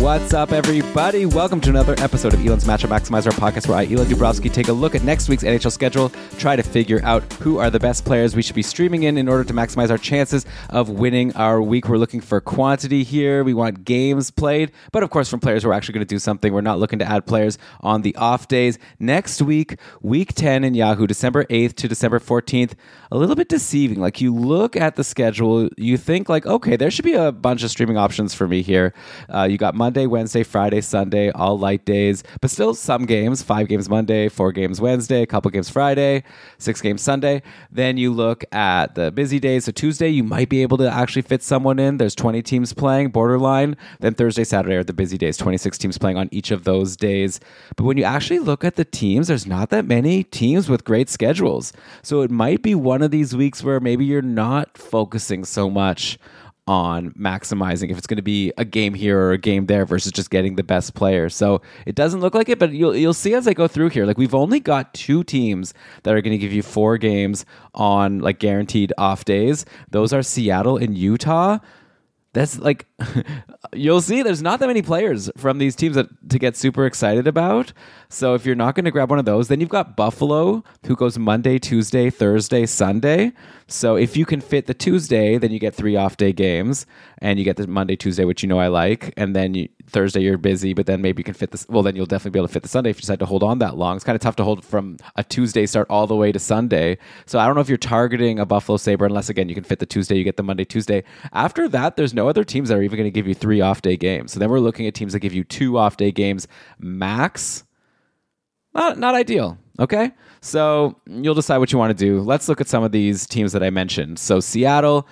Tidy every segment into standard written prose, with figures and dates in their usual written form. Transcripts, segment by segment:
What's up, everybody? Welcome to another episode of Elon's Matchup Maximizer, podcast where I, Elon Dubrovsky, take a look at next week's NHL schedule, try to figure out who are the best players we should be streaming in order to maximize our chances of winning our week. We're looking for quantity here. We want games played, but of course from players who are actually going to do something. We're not looking to add players on the off days. Next week, week 10 in Yahoo, December 8th to December 14th, a little bit deceiving. Like, you look at the schedule, you think like, okay, there should be a bunch of streaming options for me here. You got Monday, Wednesday, Friday, Sunday, all light days, but still some games, 5 games Monday, 4 games Wednesday, a couple games Friday, 6 games Sunday. Then you look at the busy days. So Tuesday, you might be able to actually fit someone in. There's 20 teams playing, borderline. Then Thursday, Saturday are the busy days, 26 teams playing on each of those days. But when you actually look at the teams, there's not that many teams with great schedules. So it might be one of these weeks where maybe you're not focusing so much on maximizing if it's going to be a game here or a game there versus just getting the best player. So it doesn't look like it, but you'll see as I go through here. Like, we've only got 2 teams that are going to give you 4 games on like guaranteed off days. Those are Seattle and Utah. That's like, you'll see there's not that many players from these teams to get super excited about. So if you're not going to grab one of those, then you've got Buffalo, who goes Monday, Tuesday, Thursday, Sunday. So if you can fit the Tuesday, then you get 3 off-day games, and you get the Monday, Tuesday, which you know I like, and then Thursday you're busy, but then maybe you can fit this. Well, then you'll definitely be able to fit the Sunday if you decide to hold on that long. It's kind of tough to hold from a Tuesday start all the way to Sunday. So I don't know if you're targeting a Buffalo Sabre, unless, again, you can fit the Tuesday, you get the Monday, Tuesday. After that, there's no other teams that are even going to give you 3 off-day games. So then we're looking at teams that give you 2 off-day games max. Not ideal, okay? So you'll decide what you want to do. Let's look at some of these teams that I mentioned. So Seattle,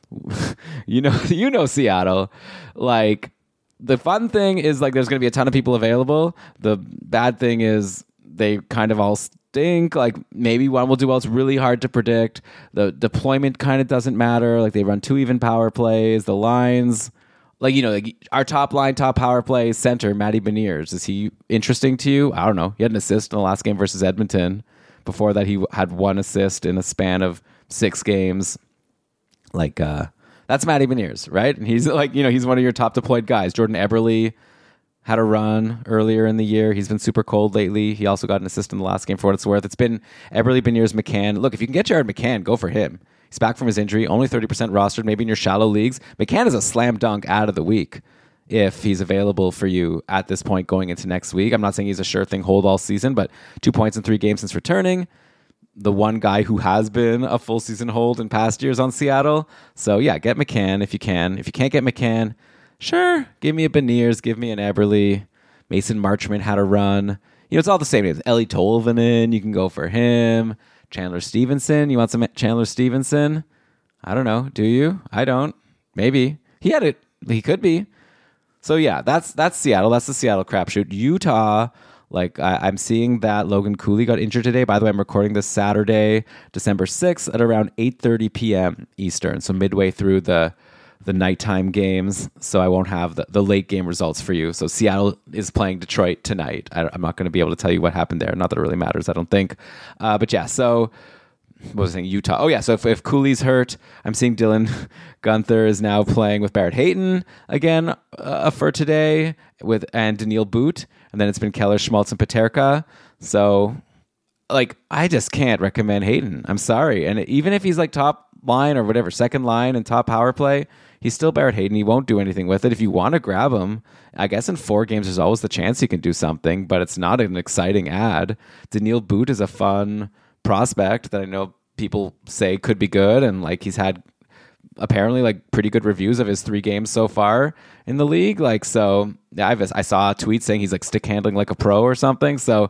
you know Seattle. Like, the fun thing is, like, there's going to be a ton of people available. The bad thing is they kind of all stink. Like, maybe one will do well. It's really hard to predict. The deployment kind of doesn't matter. Like, they run 2 even power plays. The lines, like, like our top line, top power play center, Matty Beniers. Is he interesting to you? I don't know. He had an assist in the last game versus Edmonton. Before that, he had 1 assist in a span of 6 games. Like, that's Matty Beniers, right? And he's like, he's one of your top deployed guys. Jordan Eberle had a run earlier in the year. He's been super cold lately. He also got an assist in the last game for what it's worth. It's been Eberle, Beniers, McCann. Look, if you can get Jared McCann, go for him. He's back from his injury, only 30% rostered, maybe in your shallow leagues. McCann is a slam dunk out of the week if he's available for you at this point going into next week. I'm not saying he's a sure thing hold all season, but 2 points in 3 games since returning. The one guy who has been a full season hold in past years on Seattle. So yeah, get McCann if you can. If you can't get McCann, sure, give me a Beniers, give me an Eberle. Mason Marchment had a run. It's all the same names. Ellie Tolvanen, you can go for him. Chandler Stevenson, you want some Chandler Stevenson? I don't know. Do you? I don't. Maybe. He had it. He could be. So yeah, that's Seattle. That's the Seattle crapshoot. Utah, like, I'm seeing that Logan Cooley got injured today. By the way, I'm recording this Saturday, December 6th at around 8:30 p.m. Eastern, so midway through the nighttime games, so I won't have the late game results for you. So Seattle is playing Detroit tonight. I'm not going to be able to tell you what happened there. Not that it really matters, I don't think. But yeah, so what was I saying? Utah. Oh yeah, so if Cooley's hurt, I'm seeing Dylan Gunther is now playing with Barrett Hayton again for today and Daniil Boot. And then it's been Keller, Schmaltz, and Paterka. So, like, I just can't recommend Hayton. I'm sorry. And even if he's like top line or whatever, second line and top power play, he's still Barrett Hayton. He won't do anything with it. If you want to grab him, I guess in 4 games there's always the chance he can do something, but it's not an exciting ad. Daniil Boot is a fun prospect that I know people say could be good, and like he's had apparently like pretty good reviews of his 3 games so far in the league. Like, so yeah, I saw a tweet saying he's like stick handling like a pro or something. So,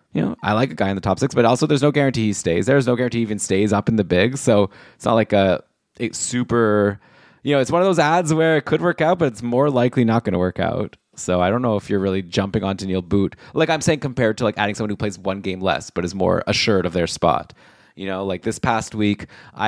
I like a guy in the top 6, but also there's no guarantee he stays. There's no guarantee he even stays up in the bigs. So it's not like a super, it's one of those ads where it could work out, but it's more likely not going to work out. So I don't know if you're really jumping on Daniil Boot. Like, I'm saying compared to like adding someone who plays 1 game less, but is more assured of their spot. Like this past week,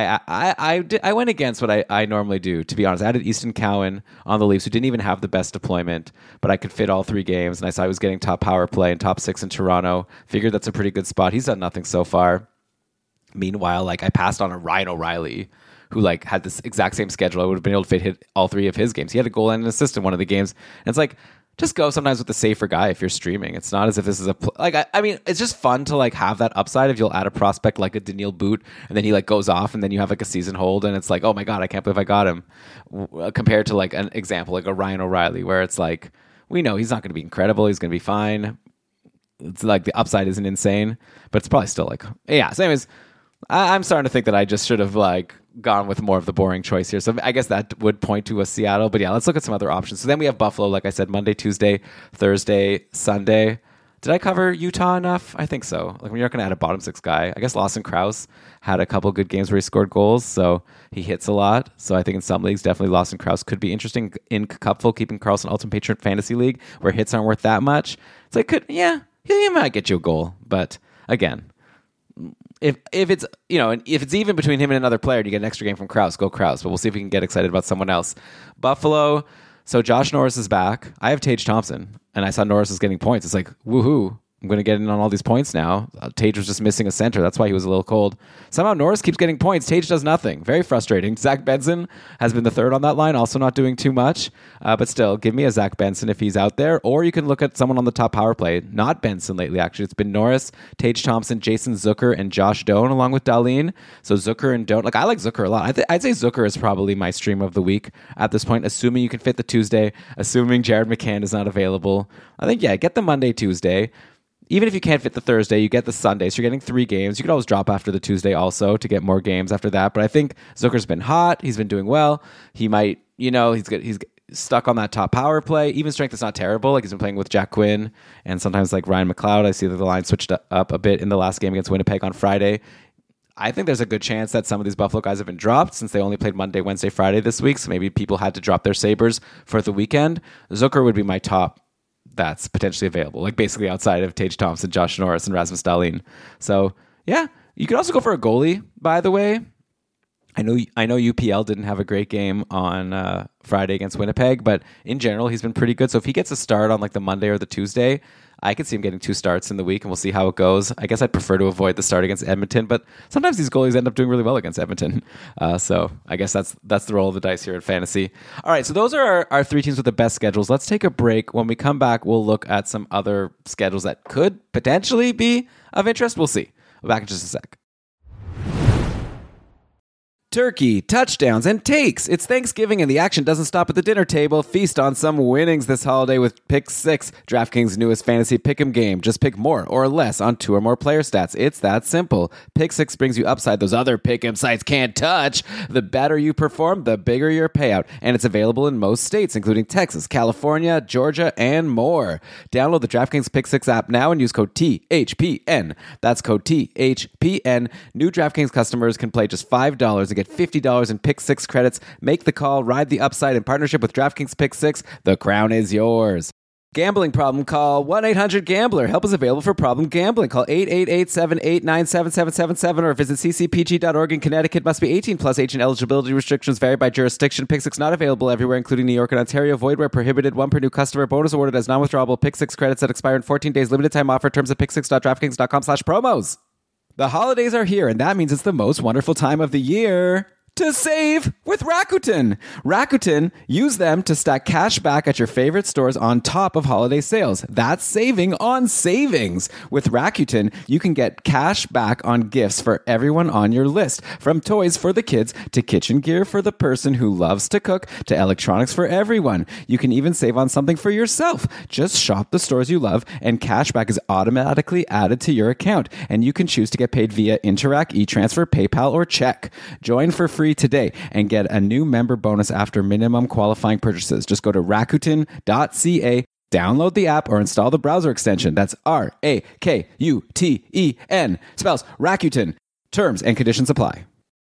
I went against what I normally do, to be honest. I added Easton Cowan on the Leafs, who didn't even have the best deployment, but I could fit all 3 games, and I saw he was getting top power play and top 6 in Toronto. Figured that's a pretty good spot. He's done nothing so far. Meanwhile, like, I passed on a Ryan O'Reilly, who like had this exact same schedule. I would have been able to hit all 3 of his games. He had a goal and an assist in one of the games. And it's like, just go sometimes with the safer guy if you're streaming. It's not as if this is I mean, it's just fun to like have that upside if you'll add a prospect like a Daniil Boot and then he like goes off and then you have like a season hold and it's like, oh my God, I can't believe I got him. Compared to like an example like a Ryan O'Reilly where it's like, we know he's not going to be incredible. He's going to be fine. It's like the upside isn't insane, but it's probably still like, yeah. So anyways, I'm starting to think that I just should have like gone with more of the boring choice here. So I guess that would point to a Seattle. But yeah, let's look at some other options. So then we have Buffalo, like I said, Monday, Tuesday, Thursday, Sunday. Did I cover Utah enough? I think so. Like when you're not going to add a bottom six guy. I guess Lawson Krause had a couple good games where he scored goals, so he hits a lot. So I think in some leagues, definitely Lawson Krause could be interesting in Cupful, keeping Carlson Ultimate Patron Fantasy League, where hits aren't worth that much. So it could, yeah, he might get you a goal. But again, if it's if it's even between him and another player, and you get an extra game from Krause, go Krause. But we'll see if we can get excited about someone else. Buffalo. So Josh Norris is back. I have Tage Thompson, and I saw Norris is getting points. It's like, woohoo. I'm going to get in on all these points now. Tage was just missing a center. That's why he was a little cold. Somehow Norris keeps getting points. Tage does nothing. Very frustrating. Zach Benson has been the third on that line, also not doing too much. But still, give me a Zach Benson if he's out there. Or you can look at someone on the top power play. Not Benson lately, actually. It's been Norris, Tage Thompson, Jason Zucker, and Josh Doan along with Dahlin. So Zucker and Doan. Like, I like Zucker a lot. I'd say Zucker is probably my stream of the week at this point, assuming you can fit the Tuesday, assuming Jared McCann is not available. I think, yeah, get the Monday, Tuesday. Even if you can't fit the Thursday, you get the Sunday. So you're getting 3 games. You could always drop after the Tuesday also to get more games after that. But I think Zucker's been hot. He's been doing well. He might, he's stuck on that top power play. Even strength is not terrible. Like he's been playing with Jack Quinn and sometimes like Ryan McLeod. I see that the line switched up a bit in the last game against Winnipeg on Friday. I think there's a good chance that some of these Buffalo guys have been dropped since they only played Monday, Wednesday, Friday this week. So maybe people had to drop their Sabres for the weekend. Zucker would be my top that's potentially available, like basically outside of Tage Thompson, Josh Norris, and Rasmus Dahlin. So yeah, you could also go for a goalie, by the way. I know UPL didn't have a great game on Friday against Winnipeg, but in general, he's been pretty good. So if he gets a start on like the Monday or the Tuesday, I could see him getting 2 starts in the week, and we'll see how it goes. I guess I'd prefer to avoid the start against Edmonton, but sometimes these goalies end up doing really well against Edmonton. So I guess that's the roll of the dice here at Fantasy. All right, so those are our 3 teams with the best schedules. Let's take a break. When we come back, we'll look at some other schedules that could potentially be of interest. We'll see. We'll be back in just a sec. Turkey, touchdowns, and takes. It's Thanksgiving and the action doesn't stop at the dinner table. Feast on some winnings this holiday with Pick 6, DraftKings' newest fantasy pick'em game. Just pick more or less on 2 or more player stats. It's that simple. Pick 6 brings you upside those other pick'em sites can't touch. The better you perform, the bigger your payout. And it's available in most states, including Texas, California, Georgia, and more. Download the DraftKings Pick 6 app now and use code THPN. That's code THPN. New DraftKings customers can play just $5 to get $50 in Pick 6 credits. Make the call, ride the upside in partnership with DraftKings Pick 6. The crown is yours. Gambling problem? Call 1-800-GAMBLER. Help is available for problem gambling. Call 888-789-7777 or visit ccpg.org in Connecticut. Must be 18 plus. Age and eligibility restrictions vary by jurisdiction. Pick 6 not available everywhere, including New York and Ontario. Void where prohibited. 1 per new customer. Bonus awarded as non-withdrawable Pick 6 credits that expire in 14 days. Limited time offer. Terms at pick6.draftkings.com/promos. The holidays are here, and that means it's the most wonderful time of the year to save with Rakuten. Rakuten, use them to stack cash back at your favorite stores on top of holiday sales. That's saving on savings. With Rakuten, you can get cash back on gifts for everyone on your list. From toys for the kids to kitchen gear for the person who loves to cook to electronics for everyone. You can even save on something for yourself. Just shop the stores you love and cash back is automatically added to your account. And you can choose to get paid via Interac, eTransfer, PayPal, or check. Join for free today and get a new member bonus after minimum qualifying purchases. Just go to Rakuten.ca, download the app, or install the browser extension. That's Rakuten. Spells Rakuten. Terms and conditions apply.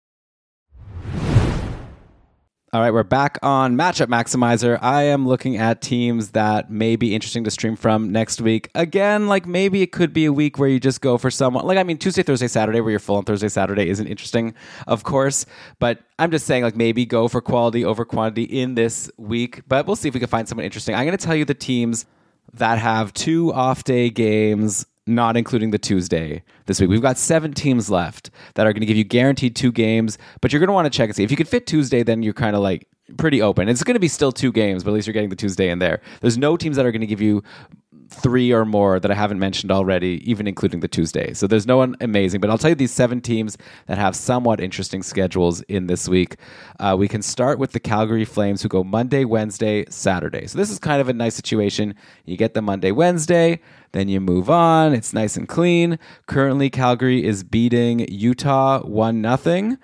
All right, we're back on Matchup Maximizer. I am looking at teams that may be interesting to stream from next week. Again, like maybe it could be a week where you just go for someone. Like, I mean, Tuesday, Thursday, Saturday, where you're full on Thursday, Saturday isn't interesting, of course. But I'm just saying, like, maybe go for quality over quantity in this week. But we'll see if we can find someone interesting. I'm going to tell you the teams that have 2 off-day games, not including the Tuesday this week. We've got 7 teams left that are going to give you guaranteed 2 games, but you're going to want to check and see. If you could fit Tuesday, then you're kind of like, pretty open. It's going to be still 2 games, but at least you're getting the Tuesday in there. There's no teams that are going to give you 3 or more that I haven't mentioned already, even including the Tuesday. So there's no one amazing, but I'll tell you these 7 teams that have somewhat interesting schedules in this week. We can start with the Calgary Flames, who go Monday, Wednesday, Saturday. So this is kind of a nice situation. You get the Monday, Wednesday, then you move on. It's nice and clean. Currently, Calgary is beating Utah 1-0.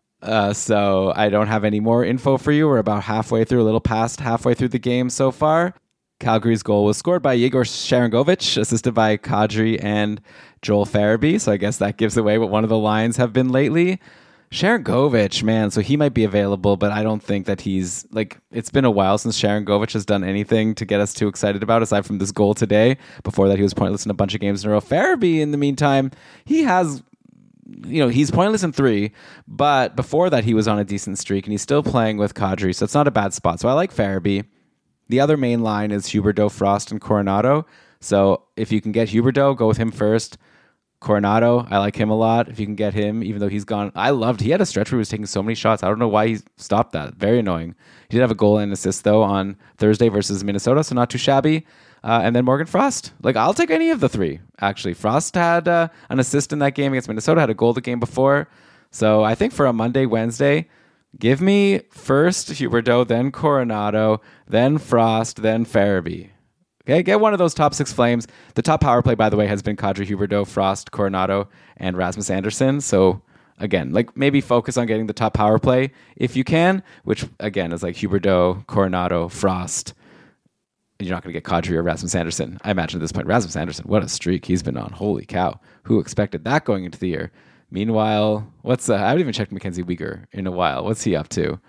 So I don't have any more info for you. We're about halfway through, a little past halfway through the game so far. Calgary's goal was scored by Yegor Sharangovich, assisted by Kadri and Joel Farabee. So I guess that gives away what one of the lines have been lately. Sharangovich, man, so he might be available, but I don't think that he's, like, it's been a while since Sharangovich has done anything to get us too excited about, aside from this goal today. Before that, he was pointless in a bunch of games in a row. Farabee, in the meantime, he has... he's pointless in 3, but before that he was on a decent streak, and he's still playing with Kadri, so it's not a bad spot. So I like Farabee. The other main line is Huberdeau, Frost, and Coronado. So if you can get Huberdeau, go with him first. Coronado, I like him a lot. If you can get him, even though he's gone, he had a stretch where he was taking so many shots. I don't know why he stopped that. Very annoying. He did have a goal and assist, though, on Thursday versus Minnesota, so not too shabby. And then Morgan Frost. I'll take any of the 3, actually. Frost had an assist in that game against Minnesota, had a goal the game before. So I think for a Monday, Wednesday, give me first Huberdeau, then Coronado, then Frost, then Farabee. Okay, get one of those top 6 Flames. The top power play, by the way, has been Kadri, Huberdeau, Frost, Coronado, and Rasmus Andersson. So again, maybe focus on getting the top power play if you can, which again is like Huberdeau, Coronado, Frost. You're not going to get Kadri or Rasmus Andersson. I imagine at this point, Rasmus Andersson, what a streak he's been on. Holy cow. Who expected that going into the year? Meanwhile, I haven't even checked Mackenzie Weegar in a while. What's he up to?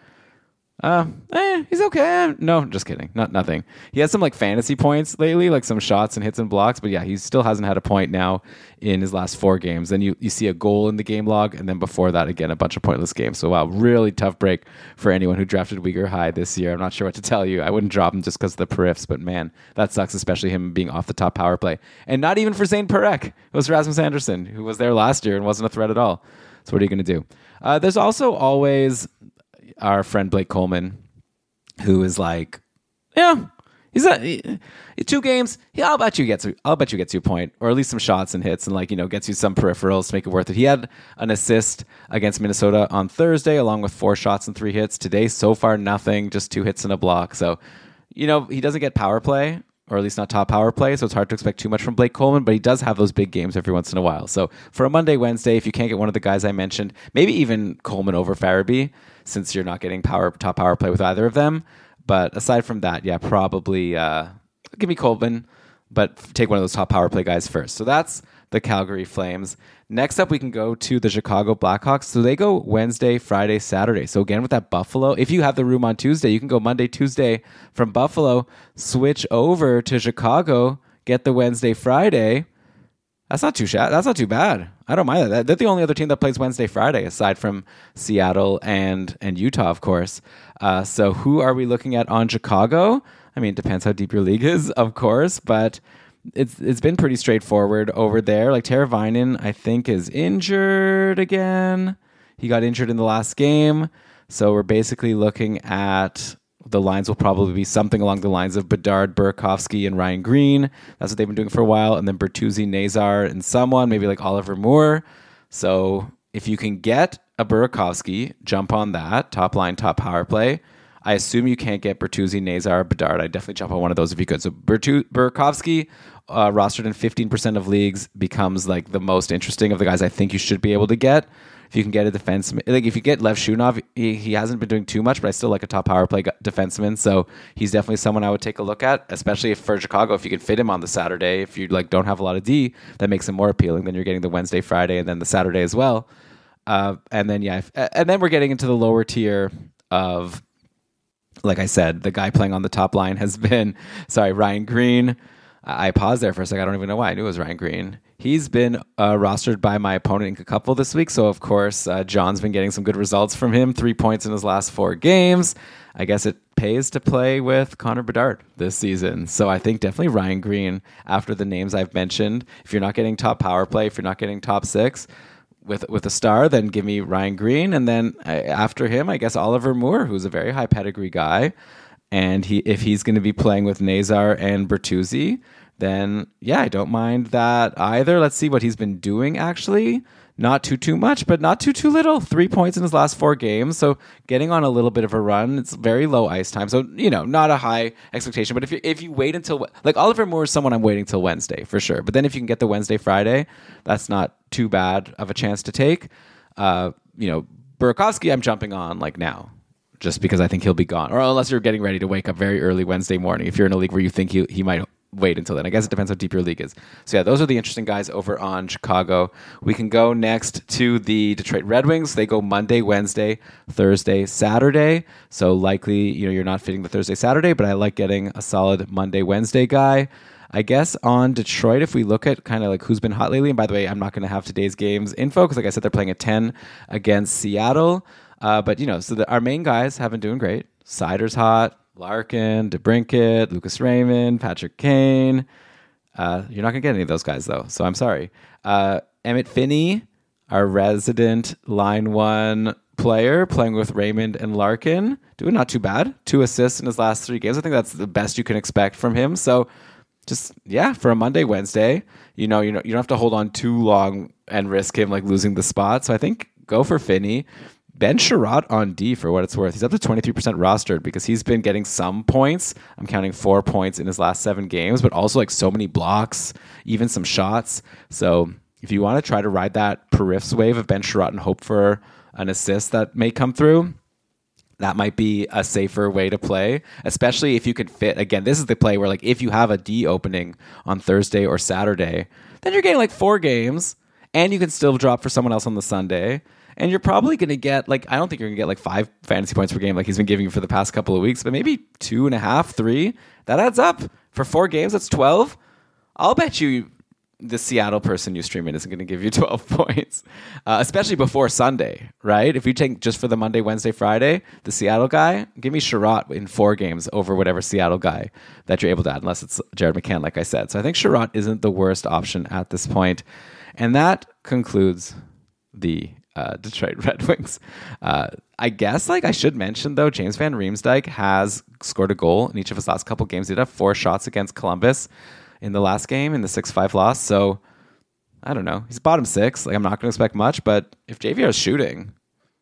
He's okay. No, just kidding. Nothing. He has some fantasy points lately, some shots and hits and blocks, but yeah, he still hasn't had a point now in his last 4 games. Then you see a goal in the game log, and then before that, again, a bunch of pointless games. So wow, really tough break for anyone who drafted Weegar high this year. I'm not sure what to tell you. I wouldn't drop him just because of the periffs, but man, that sucks, especially him being off the top power play. And not even for Zane Parekh. It was Rasmus Andersson, who was there last year and wasn't a threat at all. So what are you going to do? There's also always our friend Blake Coleman, who is he's 2 games. Yeah, I'll bet you gets you a point, or at least some shots and hits, and gets you some peripherals to make it worth it. He had an assist against Minnesota on Thursday, along with 4 shots and 3 hits. Today, so far, nothing, just 2 hits and a block. So, he doesn't get power play, or at least not top power play, so it's hard to expect too much from Blake Coleman, but he does have those big games every once in a while. So for a Monday, Wednesday, if you can't get one of the guys I mentioned, maybe even Coleman over Farabee, since you're not getting top power play with either of them. But aside from that, yeah, probably give me Coleman, but take one of those top power play guys first. So that's the Calgary Flames. Next up, we can go to the Chicago Blackhawks. So they go Wednesday, Friday, Saturday. So again, with that Buffalo, if you have the room on Tuesday, you can go Monday, Tuesday from Buffalo, switch over to Chicago, get the Wednesday, Friday. That's not too bad. I don't mind that. They're the only other team that plays Wednesday, Friday, aside from Seattle and Utah, of course. So who are we looking at on Chicago? I mean, it depends how deep your league is, of course, but it's been pretty straightforward over there. Teravainen, I think, is injured again. He got injured in the last game. So we're basically looking at the lines will probably be something along the lines of Bedard, Burakovsky, and Ryan Green. That's what they've been doing for a while. And then Bertuzzi, Nazar, and someone, maybe Oliver Moore. So if you can get a Burakovsky, jump on that. Top line, top power play. I assume you can't get Bertuzzi, Nazar, Bedard. I'd definitely jump on one of those if you could. So Burakovsky, rostered in 15% of leagues, becomes the most interesting of the guys I think you should be able to get. If you can get a defenseman, if you get Lev Shunov, he hasn't been doing too much, but I still like a top power play defenseman. So he's definitely someone I would take a look at, especially for Chicago. If you can fit him on the Saturday, if you don't have a lot of D, that makes him more appealing. Then you're getting the Wednesday, Friday, and then the Saturday as well. And then we're getting into the lower tier of, like I said, the guy playing on the top line has been, Ryan Green. I paused there for a second. I don't even know why I knew it was Ryan Green. He's been rostered by my opponent in a couple this week. So, of course, John's been getting some good results from him. 3 points in his last 4 games. I guess it pays to play with Connor Bedard this season. So I think definitely Ryan Green after the names I've mentioned. If you're not getting top power play, if you're not getting top 6, with a star, then give me Ryan Green, and then after him, I guess Oliver Moore, who's a very high pedigree guy, and if he's going to be playing with Nazar and Bertuzzi, then yeah, I don't mind that either. Let's see what he's been doing actually. Not too much, but not too little. 3 points in his last 4 games, so getting on a little bit of a run. It's very low ice time, so not a high expectation. But if you wait until like Oliver Moore is someone I'm waiting till Wednesday for sure. But then if you can get the Wednesday Friday, that's not too bad of a chance to take. Burakovsky, I'm jumping on like now, just because I think he'll be gone, or unless you're getting ready to wake up very early Wednesday morning. If you're in a league where you think he might wait until then. I guess it depends how deep your league is. So yeah, those are the interesting guys over on Chicago. We can go next to the Detroit Red Wings. They go Monday, Wednesday, Thursday, Saturday. So likely, you're not fitting the Thursday, Saturday, but I like getting a solid Monday, Wednesday guy. I guess on Detroit, if we look at kind of like who's been hot lately, and by the way, I'm not going to have today's games info because like I said, they're playing at 10 against Seattle. But our main guys have been doing great. Seider's hot. Larkin, DeBrincat, Lucas Raymond, Patrick Kane. You're not going to get any of those guys, though, so I'm sorry. Emmett Finney, our resident Line 1 player, playing with Raymond and Larkin, doing not too bad. 2 assists in his last 3 games. I think that's the best you can expect from him. So just, yeah, for a Monday, Wednesday, you don't have to hold on too long and risk him like losing the spot. So I think go for Finney. Ben Sherratt on D for what it's worth. He's up to 23% rostered because he's been getting some points. I'm counting 4 points in his last 7 games, but also like so many blocks, even some shots. So if you want to try to ride that Periffs wave of Ben Sherratt and hope for an assist that may come through, that might be a safer way to play, especially if you could fit. Again, this is the play where like if you have a D opening on Thursday or Saturday, then you're getting like 4 games and you can still drop for someone else on the Sunday. And you're probably going to get, I don't think you're going to get 5 fantasy points per game like he's been giving you for the past couple of weeks, but maybe 2.5, 3. That adds up. For 4 games, that's 12. I'll bet you the Seattle person you stream in isn't going to give you 12 points, especially before Sunday, right? If you take just for the Monday, Wednesday, Friday, the Seattle guy, give me Sherratt in 4 games over whatever Seattle guy that you're able to add, unless it's Jared McCann, like I said. So I think Sherratt isn't the worst option at this point. And that concludes the Detroit Red Wings. I guess I should mention though, James Van Riemsdyk has scored a goal in each of his last couple games. He did have 4 shots against Columbus in the last game in the 6-5 loss. So I don't know. He's bottom 6. I'm not going to expect much, but if JVR is shooting,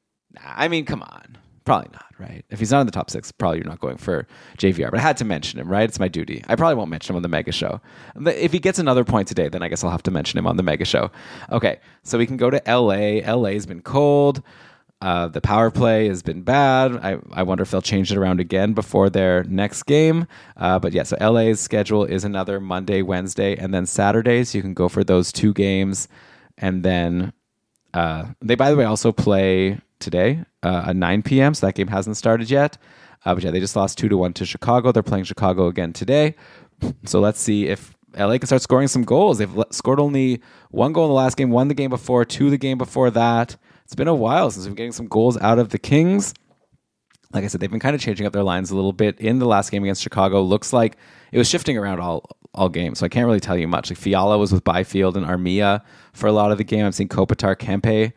come on. Probably not, right? If he's not in the top 6, probably you're not going for JVR. But I had to mention him, right? It's my duty. I probably won't mention him on the Mega Show. If he gets another point today, then I guess I'll have to mention him on the Mega Show. Okay, so we can go to LA. LA's been cold. The power play has been bad. I wonder if they'll change it around again before their next game. But yeah, so LA's schedule is another Monday, Wednesday, and then Saturday. So you can go for those 2 games. And then they, by the way, also play today at 9 p.m. So that game hasn't started yet. But yeah, they just lost 2-1 to Chicago. They're playing Chicago again today. So let's see if LA can start scoring some goals. They've scored only 1 goal in the last game, 1 the game before, 2 the game before that. It's been a while since we've been getting some goals out of the Kings. Like I said, they've been kind of changing up their lines a little bit in the last game against Chicago. Looks like it was shifting around all game, so I can't really tell you much. Fiala was with Byfield and Armia for a lot of the game. I've seen Kopitar, Kempe,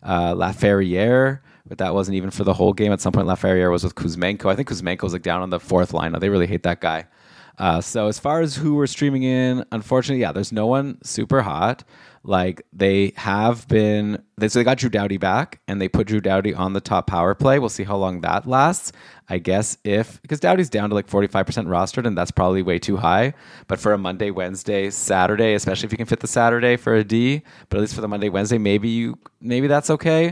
Laferriere, but that wasn't even for the whole game. At some point, Laferriere was with Kuzmenko. I think Kuzmenko was down on the 4th line. They really hate that guy. So as far as who we're streaming in, unfortunately, yeah, there's no one super hot. They have been, so they got Drew Doughty back and they put Drew Doughty on the top power play. We'll see how long that lasts. I guess because Doughty's down to 45% rostered and that's probably way too high. But for a Monday, Wednesday, Saturday, especially if you can fit the Saturday for a D, but at least for the Monday, Wednesday, maybe that's okay.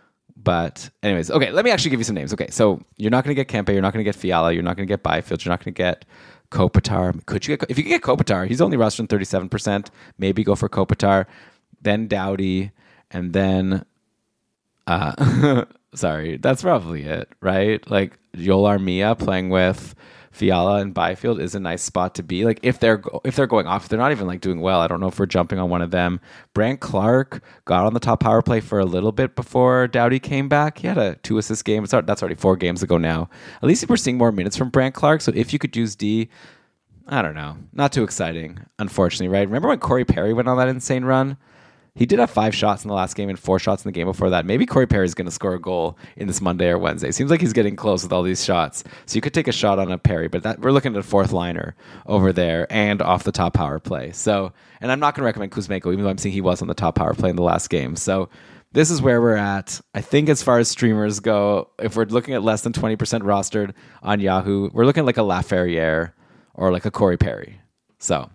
But anyways, okay, let me actually give you some names. Okay, so you're not going to get Kempe, you're not going to get Fiala, you're not going to get Byfield, you're not going to get Kopitar. If you could get Kopitar, he's only rostered 37%. Maybe go for Kopitar, then Doughty, and then sorry, that's probably it, right? Joel Armia playing with Fiala and Byfield is a nice spot to be. If they're going off, if they're not even doing well, I don't know if we're jumping on one of them. Brandt Clark got on the top power play for a little bit before Doughty came back. He had a 2 assist game. That's already 4 games ago now. At least we're seeing more minutes from Brandt Clark. So if you could use D, I don't know, not too exciting, unfortunately, right? Remember when Corey Perry went on that insane run? He did have 5 shots in the last game and 4 shots in the game before that. Maybe Corey Perry's going to score a goal in this Monday or Wednesday. Seems like he's getting close with all these shots. So you could take a shot on a Perry, but we're looking at a fourth liner over there and off the top power play. So, and I'm not going to recommend Kuzmenko, even though I'm seeing he was on the top power play in the last game. So this is where we're at. I think as far as streamers go, if we're looking at less than 20% rostered on Yahoo, we're looking at like a Laferriere or like a Corey Perry. So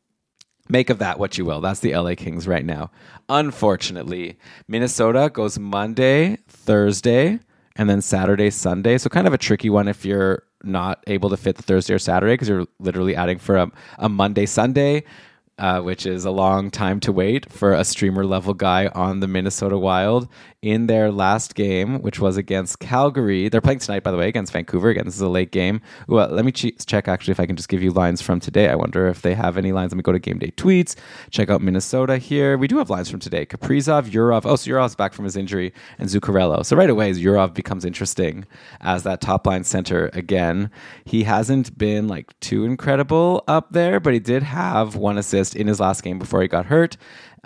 make of that what you will. That's the LA Kings right now. Unfortunately, Minnesota goes Monday, Thursday, and then Saturday, Sunday. So kind of a tricky one if you're not able to fit the Thursday or Saturday because you're literally adding for a Monday, Sunday, which is a long time to wait for a streamer level guy on the Minnesota Wild in their last game, which was against Calgary. They're playing tonight, by the way, against Vancouver. Again, this is a late game. Well, let me check actually if I can just give you lines from today. I wonder if they have any lines. Let me go to Game Day Tweets. Check out Minnesota here. We do have lines from today. Kaprizov, Yurov. Oh, so Yurov's back from his injury, and Zuccarello. So right away, Yurov becomes interesting as that top line center again. He hasn't been like too incredible up there, but he did have 1 assist in his last game before he got hurt.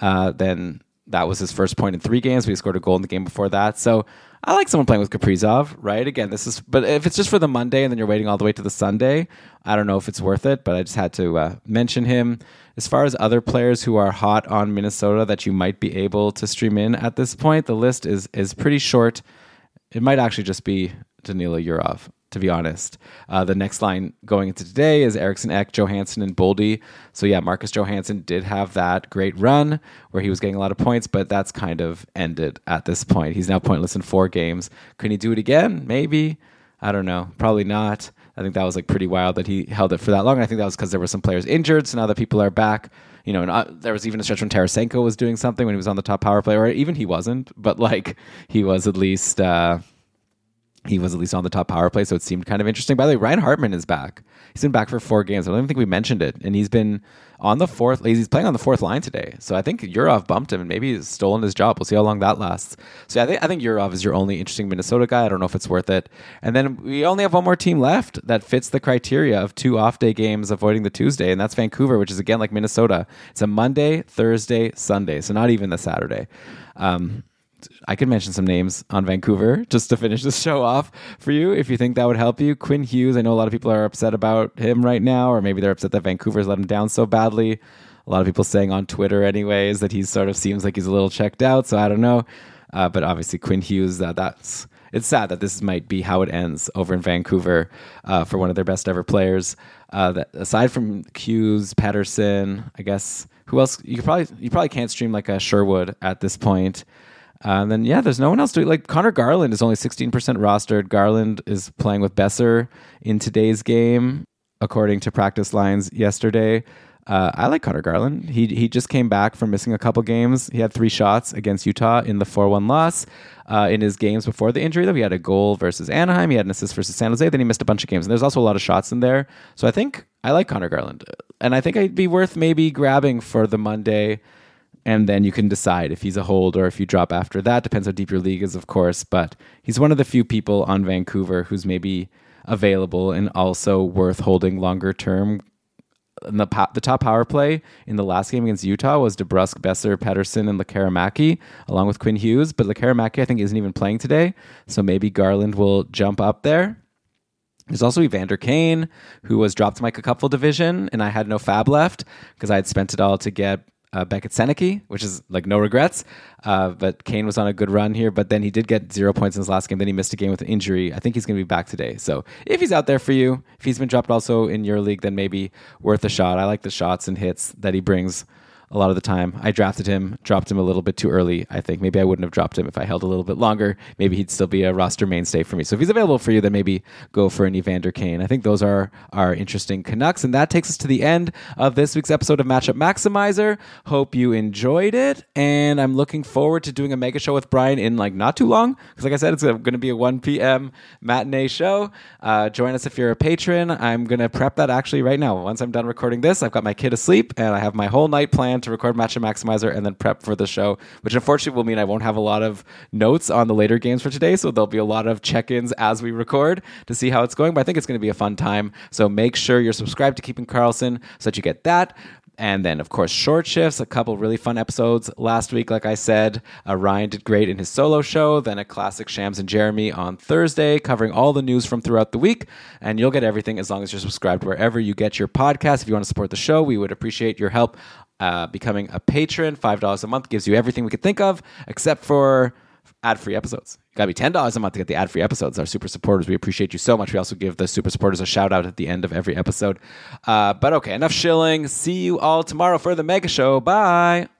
Then that was his first point in 3 games. We scored a goal in the game before that. So I like someone playing with Kaprizov, right? Again, but if it's just for the Monday and then you're waiting all the way to the Sunday, I don't know if it's worth it, but I just had to mention him. As far as other players who are hot on Minnesota that you might be able to stream in at this point, the list is pretty short. It might actually just be Danilo Yurov, to be honest. The next line going into today is Eriksson Ek, Johansson, and Boldy. So yeah, Marcus Johansson did have that great run where he was getting a lot of points, but that's kind of ended at this point. He's now pointless in 4 games. Can he do it again? Maybe. I don't know. Probably not. I think that was like pretty wild that he held it for that long. And I think that was because there were some players injured, so now that people are back, you know, and there was even a stretch when Tarasenko was doing something when he was on the top power play, or even he wasn't, but like he was at least... He was at least on the top power play, so it seemed kind of interesting. By the way, Ryan Hartman is back. He's been back for 4 games. I don't even think we mentioned it. And he's been on the 4th. He's playing on the 4th line today. So I think Yurov bumped him and maybe he's stolen his job. We'll see how long that lasts. So I think Yurov is your only interesting Minnesota guy. I don't know if it's worth it. And then we only have one more team left that fits the criteria of 2 off-day games avoiding the Tuesday, and that's Vancouver, which is again like Minnesota. It's a Monday, Thursday, Sunday, so not even the Saturday. I could mention some names on Vancouver just to finish the show off for you if you think that would help you. Quinn Hughes, I know a lot of people are upset about him right now, or maybe they're upset that Vancouver's let him down so badly. A lot of people saying on Twitter anyways that he sort of seems like he's a little checked out, so I don't know. But obviously Quinn Hughes, it's sad that this might be how it ends over in Vancouver for one of their best ever players. That aside from Hughes, Pettersson, I guess, who else? You probably can't stream like a Sherwood at this point. And then, yeah, there's no one else doing like Connor Garland is only 16% rostered. Garland is playing with Besser in today's game, according to practice lines yesterday. I like Connor Garland. He just came back from missing a couple games. He had 3 shots against Utah in the 4-1 loss. In his games before the injury, though, he had a goal versus Anaheim. He had an assist versus San Jose. Then he missed a bunch of games. And there's also a lot of shots in there. So I think I like Connor Garland. And I think I'd be worth maybe grabbing for the Monday. And then you can decide if he's a hold or if you drop after that. Depends how deep your league is, of course. But he's one of the few people on Vancouver who's maybe available and also worth holding longer term. And the top power play in the last game against Utah was DeBrusk, Besser, Pettersson, and Lekaramaki, along with Quinn Hughes. But Lekaramaki, I think, isn't even playing today. So maybe Garland will jump up there. There's also Evander Kane, who was dropped to my couple division, and I had no fab left because I had spent it all to get Beckett Seneke, which is like no regrets. But Kane was on a good run here, but then he did get 0 points in his last game. Then he missed a game with an injury. I think he's going to be back today. So if he's out there for you, if he's been dropped also in your league, then maybe worth a shot. I like the shots and hits that he brings a lot of the time. I drafted him, dropped him a little bit too early. I think maybe I wouldn't have dropped him if I held a little bit longer. Maybe he'd still be a roster mainstay for me. So if he's available for you, then maybe go for an Evander Kane. I think those are our interesting Canucks. And that takes us to the end of this week's episode of Matchup Maximizer. Hope you enjoyed it. And I'm looking forward to doing a mega show with Brian in like not too long. Because like I said, it's going to be a 1 p.m. matinee show. Join us if you're a patron. I'm going to prep that actually right now. Once I'm done recording this, I've got my kid asleep and I have my whole night planned to record Matchup Maximizer and then prep for the show, which unfortunately will mean I won't have a lot of notes on the later games for today, so there'll be a lot of check-ins as we record to see how it's going, but I think it's going to be a fun time. So make sure you're subscribed to Keeping Karlsson so that you get that. And then, of course, short shifts, a couple really fun episodes last week, like I said. Ryan did great in his solo show, then a classic Shams and Jeremy on Thursday, covering all the news from throughout the week. And you'll get everything as long as you're subscribed wherever you get your podcast. If you want to support the show, we would appreciate your help becoming a patron. $5 a month gives you everything we could think of, except for ad-free episodes. You got to be $10 a month to get the ad-free episodes. Our super supporters, we appreciate you so much. We also give the super supporters a shout out at the end of every episode. But okay, enough shilling. See you all tomorrow for the mega show. Bye.